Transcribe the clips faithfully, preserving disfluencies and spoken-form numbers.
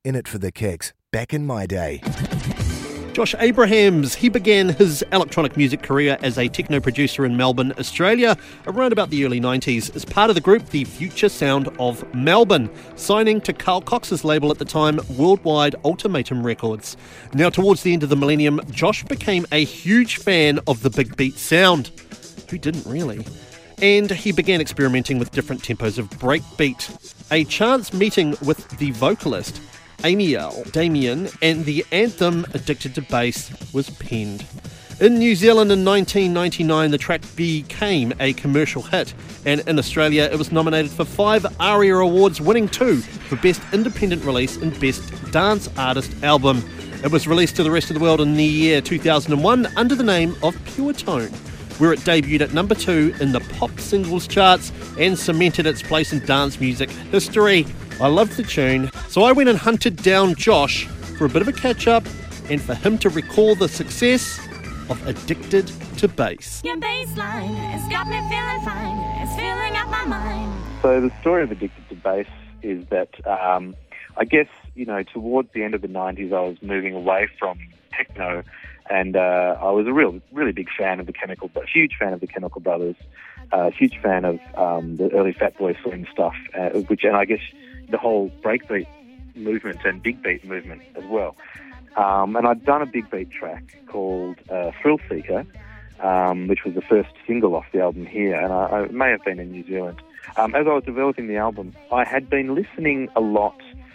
in it for the kicks, back in my day. Josh Abrahams, he began his electronic music career as a techno producer in Melbourne, Australia, around about the early nineties, as part of the group The Future Sound of Melbourne, signing to Carl Cox's label at the time, Worldwide Ultimatum Records. Now, towards the end of the millennium, Josh became a huge fan of the big beat sound. Who didn't really? And he began experimenting with different tempos of breakbeat. A chance meeting with the vocalist Amiel Damien and the anthem Addicted to Bass was penned. In New Zealand in nineteen ninety-nine, the track became a commercial hit, and in Australia it was nominated for five ARIA Awards, winning two for Best Independent Release and Best Dance Artist Album. It was released to the rest of the world in the year two thousand one under the name of Pure Tone, where it debuted at number two in the pop singles charts and cemented its place in dance music history. I loved the tune, so I went and hunted down Josh for a bit of a catch-up and for him to recall the success of Addicted to Bass. Your bass line has got me feeling fine. It's filling up my mind. So the story of Addicted to Bass is that, um, I guess, you know, towards the end of the nineties, I was moving away from techno, and uh, I was a real, really big fan of the Chemical, but huge fan of the Chemical Brothers, uh, huge fan of um, the early Fatboy Slim stuff, uh, which, and I guess the whole breakbeat movement and big beat movement as well. Um, and I'd done a big beat track called uh, Thrill Seeker, um, which was the first single off the album here, and I, I may have been in New Zealand. Um, as I was developing the album, I had been listening a lot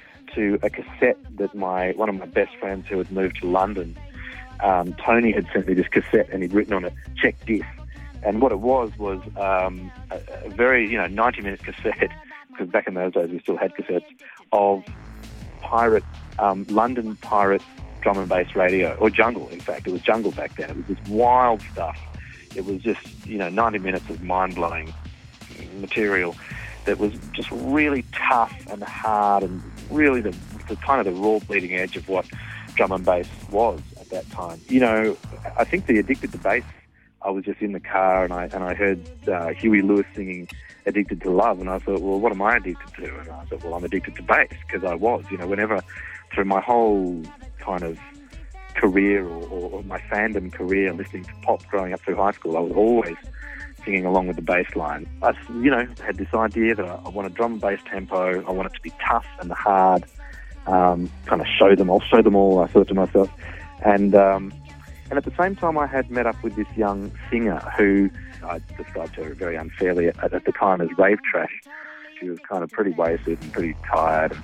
to a cassette that my one of my best friends who had moved to London, um, Tony, had sent me this cassette, and he'd written on it, "Check this." And what it was was um, a, a very, you know, ninety-minute cassette, because back in those days we still had cassettes, of pirate, um, London pirate drum and bass radio, or jungle, in fact. It was jungle back then. It was this wild stuff. It was just, you know, ninety minutes of mind-blowing material that was just really tough and hard and really the, the kind of the raw bleeding edge of what drum and bass was at that time. You know, I think the Addicted to Bass, I was just in the car and I and I heard uh, Huey Lewis singing Addicted to Love, and I thought, well, what am I addicted to? And I thought, well, I'm addicted to bass, because I was, you know, whenever, through my whole kind of career or, or, or my fandom career, listening to pop growing up through high school, I was always singing along with the bass line. I, you know, had this idea that I, I want a drum and bass tempo, I want it to be tough and hard, um, kind of show them, I'll show them all, I thought to myself. And, um, and at the same time, I had met up with this young singer who I described her very unfairly at, at the time as rave trash. She was kind of pretty wasted and pretty tired.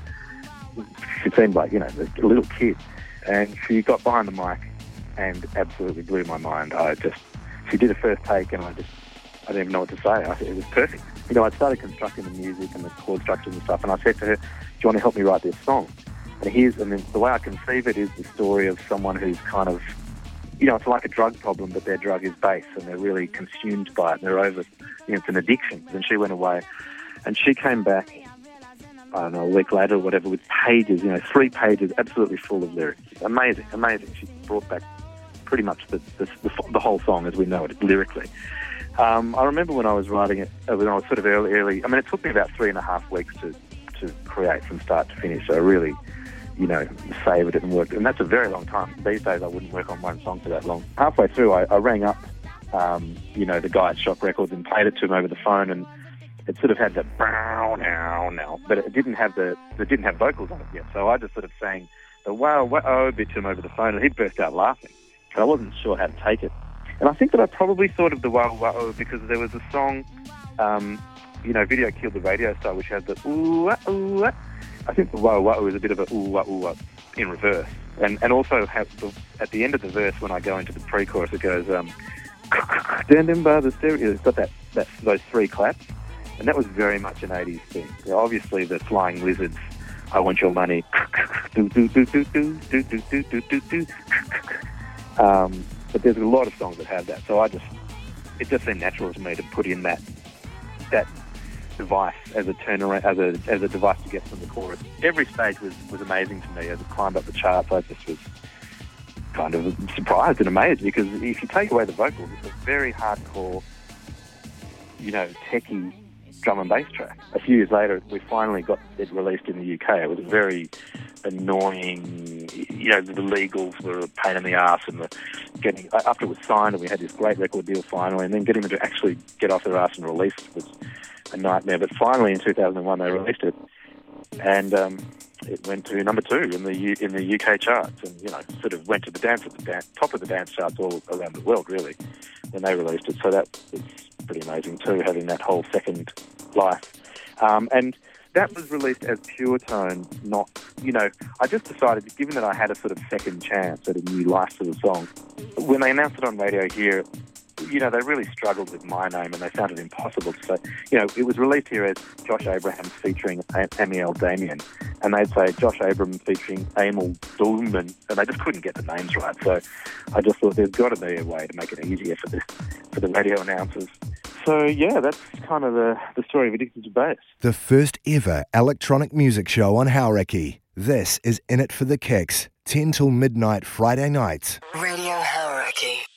She seemed like, you know, a little kid. And she got behind the mic and absolutely blew my mind. I just, she did a first take and I just, I didn't even know what to say. I, it was perfect. You know, I started constructing the music and the chord structures and stuff, and I said to her, do you want to help me write this song? And here's, I mean, the way I conceive it is the story of someone who's kind of, you know, it's like a drug problem, but their drug is bass, and they're really consumed by it, and they're over, you know, it's an addiction. And she went away, and she came back, I don't know, a week later or whatever, with pages, you know, three pages absolutely full of lyrics. Amazing, amazing. She brought back pretty much the, the, the, the whole song as we know it, lyrically. Um, I remember when I was writing it, uh, when I was sort of early, early, I mean, it took me about three and a half weeks to, to create from start to finish, so I really, you know, savoured it and worked. And that's a very long time. These days I wouldn't work on one song for that long. Halfway through, I, I rang up, um, you know, the guy at Shock Records and played it to him over the phone, and it sort of had the brow now now, but it didn't have the it didn't have vocals on it yet. So I just sort of sang the wow wow bit to him over the phone, and he burst out laughing. And I wasn't sure how to take it. And I think that I probably thought of the wow wow because there was a song, um, you know, Video Killed the Radio Star, which has the ooh ooh. I think the wow wow is a bit of a ooh ooh in reverse, and and also have the, at the end of the verse when I go into the pre-chorus, it goes um, standing by the stereo. It's got that, that those three claps. And that was very much an eighties thing. You know, obviously, the Flying Lizards, I Want Your Money, um, but there's a lot of songs that have that. So I just, it just seemed natural to me to put in that that device as a turnaround, as a as a device to get from the chorus. Every stage was, was amazing to me. As it climbed up the charts, I just was kind of surprised and amazed, because if you take away the vocals, it's a very hardcore, you know, techie drum and bass track. A few years later, we finally got it released in the U K. It was a very annoying. You know, the legals were a pain in the arse, and the getting after it was signed, and we had this great record deal finally, and then getting them to actually get off their arse and release it was a nightmare. But finally, in two thousand one, they released it, and um, it went to number two in the U- in the U K charts, and you know, sort of went to the dance at the dan- top of the dance charts all around the world, really, when they released it. So that was pretty amazing too, having that whole second life. Um, and that was released as Pure Tone, not, you know, I just decided, given that I had a sort of second chance at a new life for the song, when they announced it on radio here, you know, they really struggled with my name and they found it impossible to say, you know, it was released here as Josh Abrahams featuring Amiel Damien, and they'd say Josh Abrahams featuring Emil Dulman, and they just couldn't get the names right. So I just thought there's got to be a way to make it easier for the, for the radio announcers. So, yeah, that's kind of the, the story of Addicted to Bass. The first ever electronic music show on Hauraki. This is In It for the Kicks, ten till midnight Friday nights. Radio